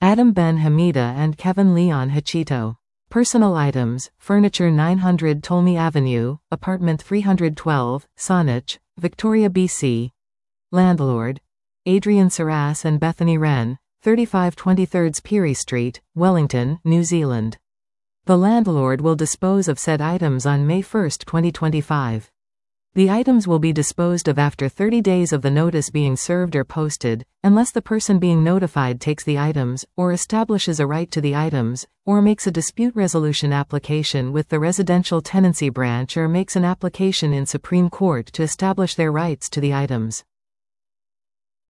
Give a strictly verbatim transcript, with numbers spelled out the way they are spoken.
Adam Ben Hamida and Kevin Leon Hachito. Personal items: furniture nine hundred Tolmi Avenue, apartment three hundred twelve, Saanich, Victoria, B C. Landlord: Adrian Saras and Bethany Wren, thirty-five twenty-third Peary Street, Wellington, New Zealand. The landlord will dispose of said items on May first, twenty twenty-five. The items will be disposed of after thirty days of the notice being served or posted, unless the person being notified takes the items, or establishes a right to the items, or makes a dispute resolution application with the Residential Tenancy Branch or makes an application in Supreme Court to establish their rights to the items.